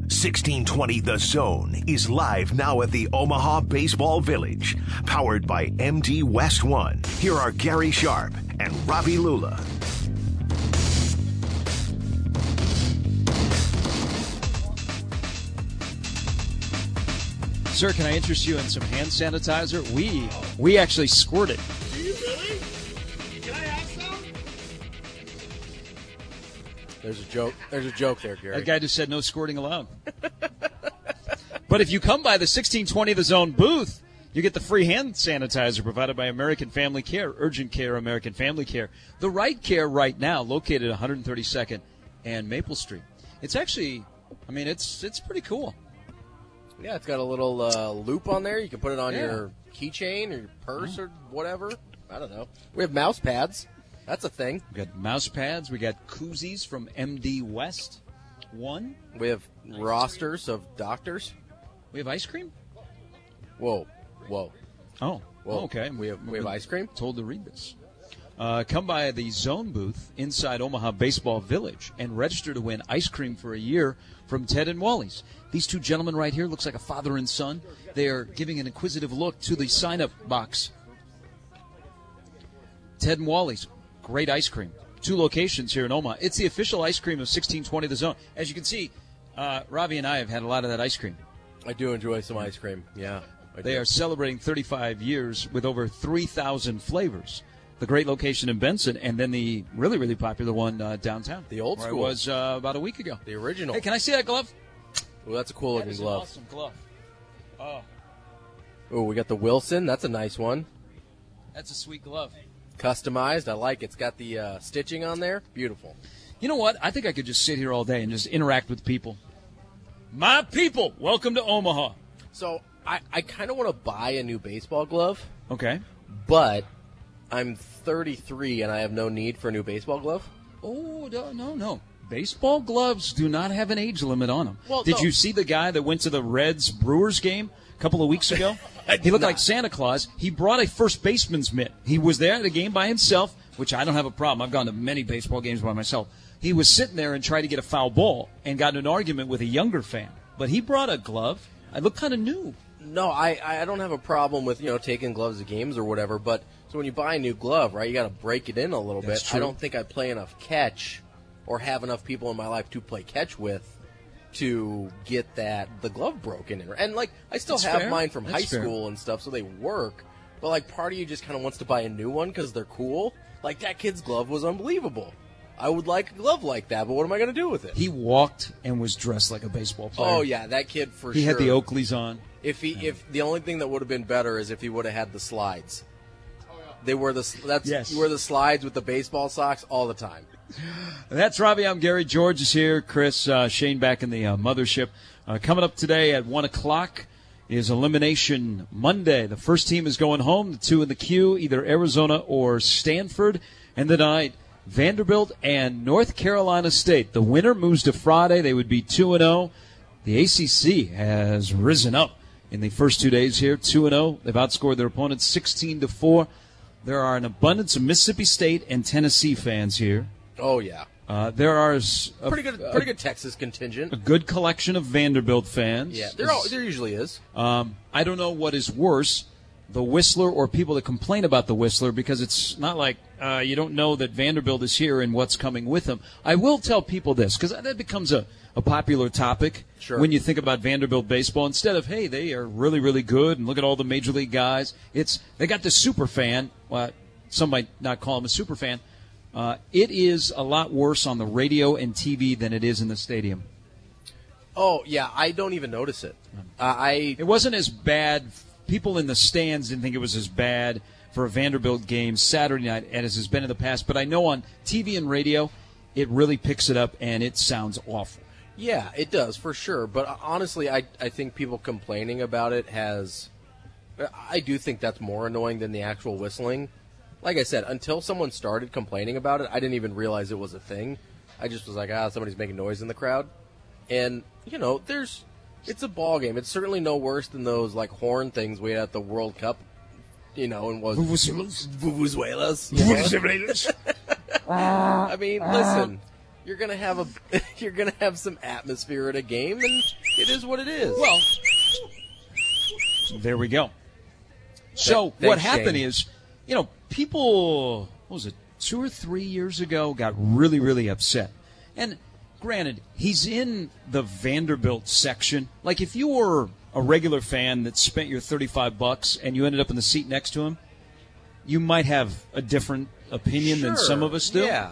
1620 The Zone is live now at the Omaha Baseball Village, powered by MD West One. Here are Gary Sharp and Ravi Lula. Sir, can I interest you in some hand sanitizer? We actually squirt it. Do you really? Can I have some? There's a joke there, Gary. That guy just said no squirting allowed. But if you come by the 1620 The Zone booth, you get the free hand sanitizer provided by American Family Care, Urgent Care, American Family Care. The Right Care right now, located at 132nd and Maple Street. It's actually, it's pretty cool. Yeah, it's got a little loop on there. You can put it on your keychain or your purse or whatever. I don't know. We have mouse pads. That's a thing. We got mouse pads. We got koozies from MD West One. We have rosters of doctors. We have ice cream? Whoa. Oh, Whoa. okay. We have ice cream? Told to read this. Come by the Zone booth inside Omaha Baseball Village and register to win ice cream for a year from Ted and Wally's. These two gentlemen right here looks like a father and son. They are giving an inquisitive look to the sign-up box. Ted and Wally's, great ice cream. 2 locations here in Omaha. It's the official ice cream of 1620 The Zone. As you can see, Ravi and I have had a lot of that ice cream. I do enjoy some ice cream, yeah. They are celebrating 35 years with over 3,000 flavors. The great location in Benson, and then the really, really popular one downtown. The old school. Where I was about a week ago. The original. Hey, can I see that glove? Well, that's a cool looking glove. That is an awesome glove. Oh, we got the Wilson. That's a nice one. That's a sweet glove. Customized. I like it. It's got the stitching on there. Beautiful. You know what? I think I could just sit here all day and just interact with people. My people, welcome to Omaha. So I kind of want to buy a new baseball glove. Okay. But I'm 33 and I have no need for a new baseball glove. Oh, no. Baseball gloves do not have an age limit on them. Well, Did you see the guy that went to the Reds-Brewers game a couple of weeks ago? He looked like Santa Claus. He brought a first baseman's mitt. He was there at the game by himself, which I don't have a problem. I've gone to many baseball games by myself. He was sitting there and tried to get a foul ball and got in an argument with a younger fan. But he brought a glove. I looked kind of new. No, I don't have a problem with, taking gloves to games or whatever, but so when you buy a new glove, right, you got to break it in a little bit. True. I don't think I play enough catch or have enough people in my life to play catch with to get the glove broken in. And, I still That's have fair. mine from That's high school and stuff, so they work. But, part of you just kind of wants to buy a new one because they're cool. Like, that kid's glove was unbelievable. I would like a glove like that, but what am I going to do with it? He walked and was dressed like a baseball player. Oh, yeah, that kid for sure. He had the Oakleys on. If the only thing that would have been better is if he would have had the slides. They wear you wear the slides with the baseball socks all the time. That's Robbie. I'm Gary. George is here. Chris, Shane back in the mothership. Coming up today at 1 o'clock is Elimination Monday. The first team is going home. The 2 in the queue, either Arizona or Stanford. And tonight, Vanderbilt and North Carolina State. The winner moves to Friday. They would be 2-0. The ACC has risen up in the first 2 days here, 2-0. They've outscored their opponents 16-4. There are an abundance of Mississippi State and Tennessee fans here. Oh yeah, there are pretty good Texas contingent. A good collection of Vanderbilt fans. Yeah, there usually is. I don't know what is worse, the Whistler or people that complain about the Whistler, because it's not like you don't know that Vanderbilt is here and what's coming with them. I will tell people this, because that becomes a popular topic when you think about Vanderbilt baseball. Instead of, hey, they are really, really good, and look at all the major league guys. They got this super fan. Well, some might not call him a super fan. It is a lot worse on the radio and TV than it is in the stadium. Oh, yeah, I don't even notice it. It wasn't as bad. People in the stands didn't think it was as bad for a Vanderbilt game Saturday night as has been in the past. But I know on TV and radio, it really picks it up, and it sounds awful. Yeah, it does, for sure. But honestly, I think people complaining about it I do think that's more annoying than the actual whistling. Like I said, until someone started complaining about it, I didn't even realize it was a thing. I just was like, somebody's making noise in the crowd. And, it's a ball game. It's certainly no worse than those, horn things we had at the World Cup, and was Vuvuzelas. I mean, listen, you're gonna have some atmosphere at a game, and it is what it is. Well, there we go. So Thanks, what happened Shane. is, people, what was it, 2 or 3 years ago, got really, really upset. And granted, he's in the Vanderbilt section. Like, if you were a regular fan that spent your $35 and you ended up in the seat next to him, you might have a different opinion than some of us do. Yeah.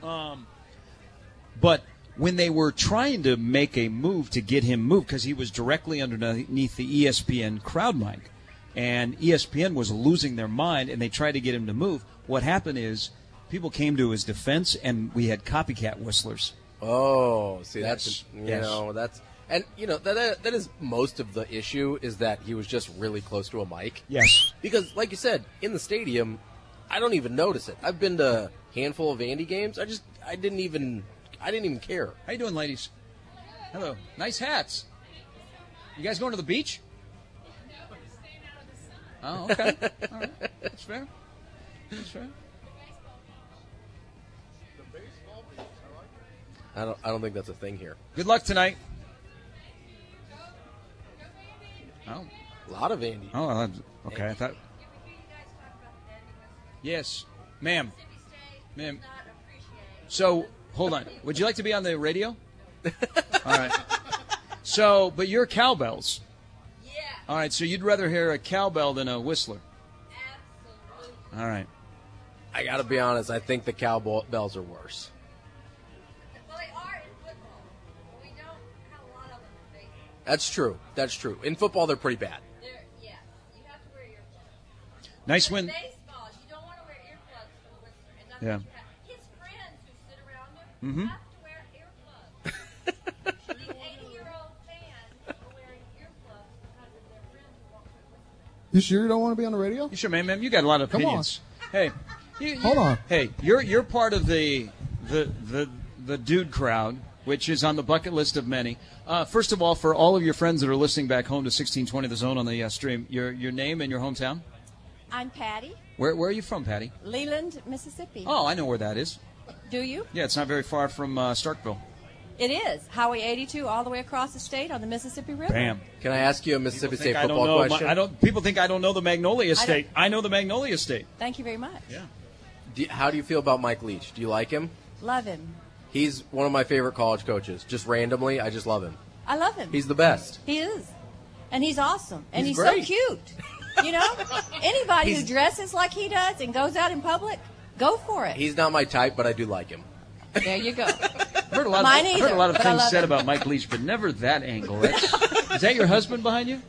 But when they were trying to make a move to get him moved, because he was directly underneath the ESPN crowd mic, and ESPN was losing their mind, and they tried to get him to move, what happened is people came to his defense, and we had copycat whistlers. Oh, see, Yes. that's that is most of the issue is that he was just really close to a mic. Yes. Because, like you said, in the stadium, I don't even notice it. I've been to a handful of Vandy games. I didn't even care. How you doing, ladies? Hello. Nice hats. You guys going to the beach? Oh, okay. All right. That's fair. That's fair. I don't think that's a thing here. Good luck tonight. Oh. A lot of Vandy. Oh, okay. I thought. Yes, ma'am. Ma'am. So, hold on. Would you like to be on the radio? All right. So, but you're cowbells. Yeah, All right. So you'd rather hear a cowbell than a whistler. absolutely. All right. I got to be honest. I think the cowbells are worse. Well, they are in football. We don't have a lot of them in baseball. That's true. That's true. In football, they're pretty bad. Yeah, you have to wear earplugs. Nice In win. baseball, you don't want to wear earplugs for the whistler. And that's Yeah. what you have. His friends who sit around him Mhm. have to wear earplugs. These 80-year-old fans are wearing earplugs because of their friends who won't quit whistling. You sure you don't want to be on the radio? You sure, ma'am? You got a lot of Come on. opinions. Hey, Hold on. Hey, you're part of the dude crowd, which is on the bucket list of many. First of all, for all of your friends that are listening back home to 1620 The Zone on the stream, your name and your hometown. I'm Patty, Where are you from, Patty? Leland, Mississippi. Oh, I know where that is. Do you? Yeah, it's not very far from Starkville. It is. Highway 82 all the way across the state on the Mississippi River. Bam. Can I ask you a Mississippi State I don't football know. question? People think I don't know the Magnolia don't- State. I know the Magnolia State. Thank you very much. Yeah. How do you feel about Mike Leach? Do you like him? Love him. He's one of my favorite college coaches. Just randomly, I just love him. I love him. He's the best. He is. And he's awesome. And He's he's great. so cute. You know? Anybody who He's- dresses like he does and goes out in public, go for it. He's not my type, but I do like him. There you go. Heard a lot Mine of, either, heard a lot of but I things love said him. about Mike Leach, but never that angle. Is that your husband behind you?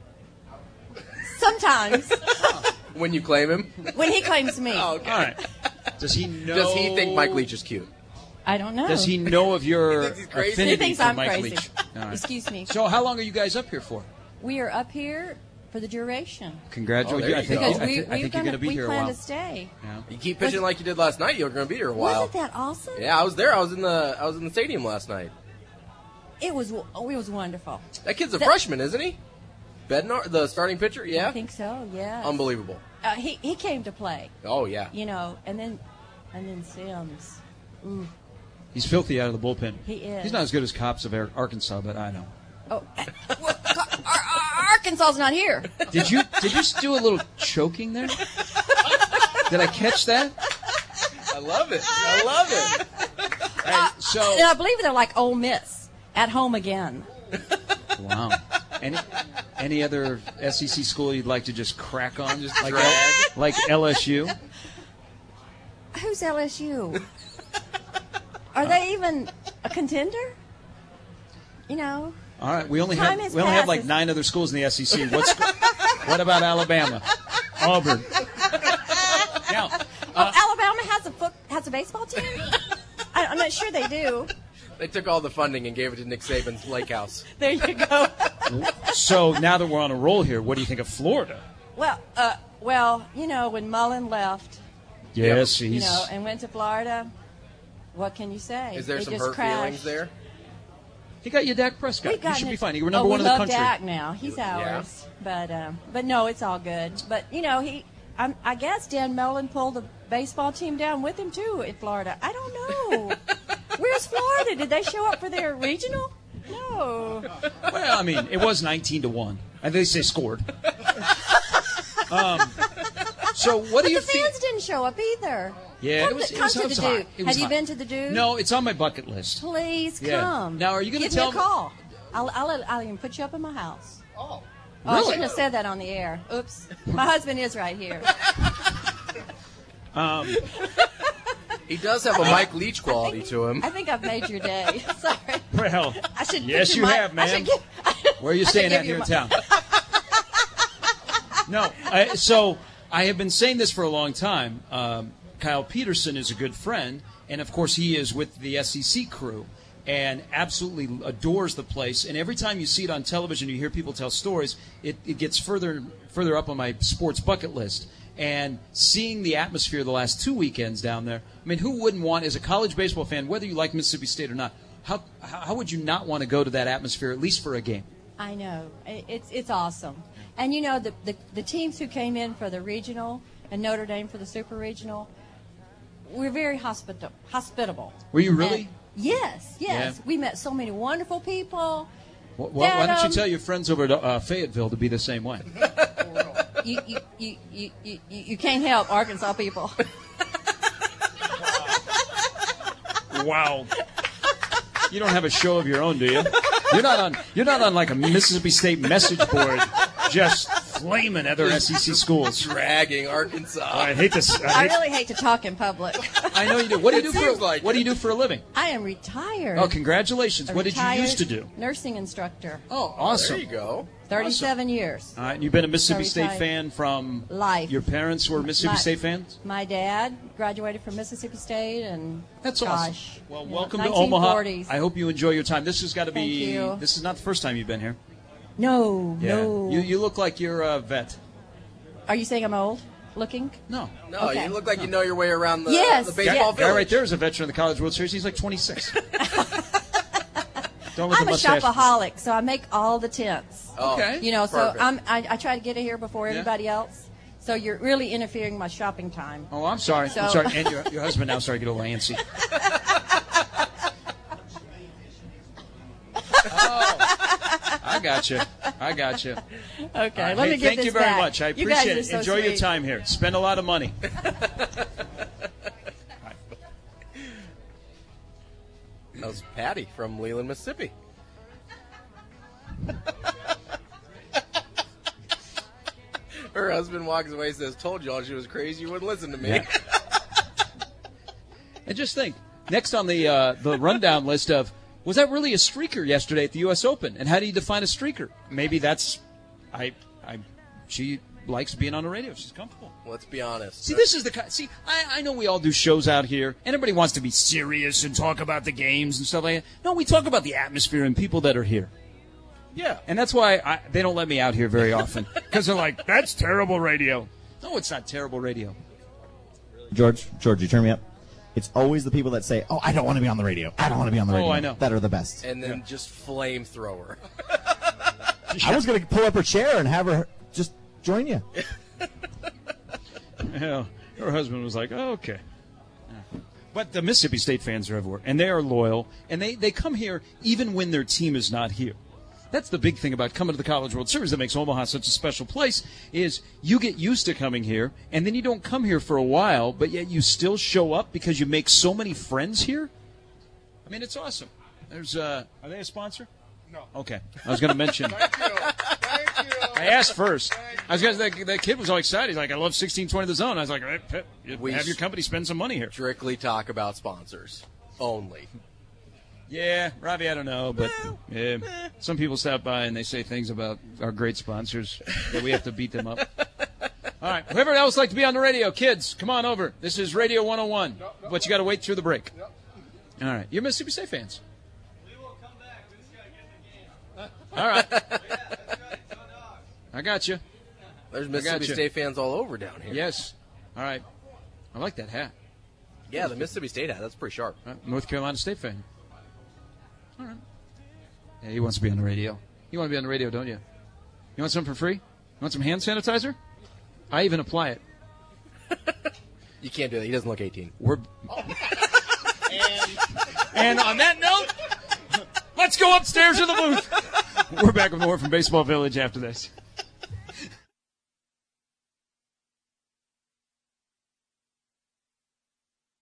Sometimes When you claim him, when he claims me. Oh, okay. All right. Does he know? Does he think Mike Leach is cute? I don't know. Does he know of your thinks he's crazy? affinity He thinks for I'm Mike crazy. Leach? All right. Excuse me. So, how long are you guys up here for? We are up here for the duration. Congratulations! Oh, there I you think, go. Because I we, thi- I think you're going to be we here a plan while. to stay. Yeah. You keep pitching like you did last night, you're going to be here a while. Wasn't that awesome? Yeah, I was there. I was in the stadium last night. It was wonderful. That kid's a That- freshman, isn't he? Bednar, the starting pitcher. I Yeah, think so. Yeah. unbelievable. He came to play, Oh yeah. you know, and then Sims. Ooh, He's filthy out of the bullpen. He is. He's not as good as Cops of Arkansas, but I know. oh, well, Arkansas's not here. Did you do a little choking there? Did I catch that? I love it. I love it. Hey, so And I believe they're like Ole Miss at home again. wow. Any other SEC school you'd like to just crack on, just like Drag. like LSU? Who's LSU? Are they even a contender? You know, All right, we only Time have has like passed. 9 other schools in the SEC. What about Alabama, Auburn? Now, Alabama has a baseball team. I'm not sure they do. They took all the funding and gave it to Nick Saban's lake house. There you go. so now that we're on a roll here, what do you think of Florida? Well, you know, when Mullen left, Yes, you he's. know, and went to Florida, what can you say? Is there They some just hurt crashed. feelings there? He got you Dak Prescott. We've You gotten should be it- fine. You were number we one in the love country. Dak now. He's Yeah. ours. But no, it's all good. But you know, I guess Dan Mullen pulled the baseball team down with him too in Florida. I don't know. Where's Florida? Really? Did they show up for their regional? No. Well, I mean, it was 19-1. And they scored. So what do you The feel? fans didn't show up either. Yeah, Come it to was the hot. Dude. It was Have you hot. been to the Dude? No, it's on my bucket list. Please Yeah. come. Now, are you gonna Give tell me a call? I'll even put you up in my house. Oh. I Really? shouldn't have said that on the air. Oops. My husband is right here. He does have a Mike Leach quality to him. I think I've made your day. Sorry. Well, I should yes, put you your have, mic- I ma'am. should give- where are you I should staying give at you here in my- town? No, so I have been saying this for a long time. Kyle Peterson is a good friend, and of course he is with the SEC crew, and absolutely adores the place. And every time you see it on television, you hear people tell stories, it gets further and further up on my sports bucket list. And seeing the atmosphere the last 2 weekends down there, I mean, who wouldn't want, as a college baseball fan, whether you like Mississippi State or not, how would you not want to go to that atmosphere, at least for a game? I know. It's awesome. And, you know, the teams who came in for the regional and Notre Dame for the super regional, we're very hospitable. Were you really? And yes. Yeah. We met so many wonderful people. Why don't you tell your friends over at Fayetteville to be the same way? You can't help Arkansas people. Wow. You don't have a show of your own, do you? You're not on like a Mississippi State message board just flaming other SEC schools. Dragging Arkansas. I hate this. I really hate to talk in public. I know you do. What do you do seems like What do you do for a living? I am retired. Oh, congratulations. A What did you retired used to do? Nursing instructor. Oh, awesome. There you go. 37 years. All right, you've been a Mississippi State Retired. fan from Life. Your parents were Mississippi My- State fans? My dad graduated from Mississippi State, and That's gosh, awesome. Well, yeah, welcome to Omaha. 1940s. I hope you enjoy your time. This has got to be. Thank you. This is not the first time you've been here. No. You look like you're a vet. Are you saying I'm old looking? No. No, Okay. you look like you know your way around the, Yes, the baseball yes. Guy village. right there is a veteran of the College World Series. He's like 26. Don't with I'm the a mustache. shopaholic, so I make all the tents. Oh, Okay. You know, so perfect. I try to get it here before Yeah. everybody else. So you're really interfering with my shopping time. Oh, I'm sorry. I'm So- sorry. And your husband now started to get a little antsy. Oh, I got you. Okay, let me get Thank this you very back. much. I You guys appreciate are it. so Enjoy your sweet. time here. Spend a lot of money. That was Patty from Leland, Mississippi. Her husband walks away and says, "Told y'all she was crazy. You wouldn't listen to me." Yeah. And just think, next on the rundown list of, was that really a streaker yesterday at the U.S. Open? And how do you define a streaker? Maybe that's, she likes being on the radio. She's comfortable. Let's be honest. See, this is the I know we all do shows out here, and everybody wants to be serious and talk about the games and stuff like that. No, we talk about the atmosphere and people that are here. Yeah. And that's why they don't let me out here very often. Because they're like, that's terrible radio. No, it's not terrible radio. George, you turn me up. It's always the people that say, "Oh, I don't want to be on the radio. I don't want to be on the radio." I know. That are the best. And then just flamethrower. I was going to pull up her chair and have her just join you. Yeah, her husband was like, oh, okay. Yeah. But the Mississippi State fans are everywhere, and they are loyal, and they come here even when their team is not here. That's the big thing about coming to the College World Series that makes Omaha such a special place is you get used to coming here, and then you don't come here for a while, but yet you still show up because you make so many friends here. I mean, it's awesome. There's are they a sponsor? No. Okay. I was going to mention. Thank you. I asked first. I was going to that kid was all excited. He's like, I love 1620 The Zone. I was like, hey, Pip, have your company spend some money here. Strictly talk about sponsors only. Yeah, Robbie, I don't know, but some people stop by and they say things about our great sponsors that we have to beat them up. All right, whoever else like to be on the radio, kids, come on over. This is Radio 101, but you got to wait through the break. All right, you're Mississippi State fans. We will come back. We just got to get the game. All right, I got you. There's Mississippi gotcha. State fans all over down here. Yes. All right. I like that hat. Yeah, the Mississippi State hat. That's pretty sharp. North Carolina State fan. All right. Yeah, he wants to be on the radio. You want to be on the radio, don't you? You want something for free? You want some hand sanitizer? I even apply it. You can't do that. He doesn't look 18. We're And on that note, let's go upstairs to the booth. We're back with more from Baseball Village after this.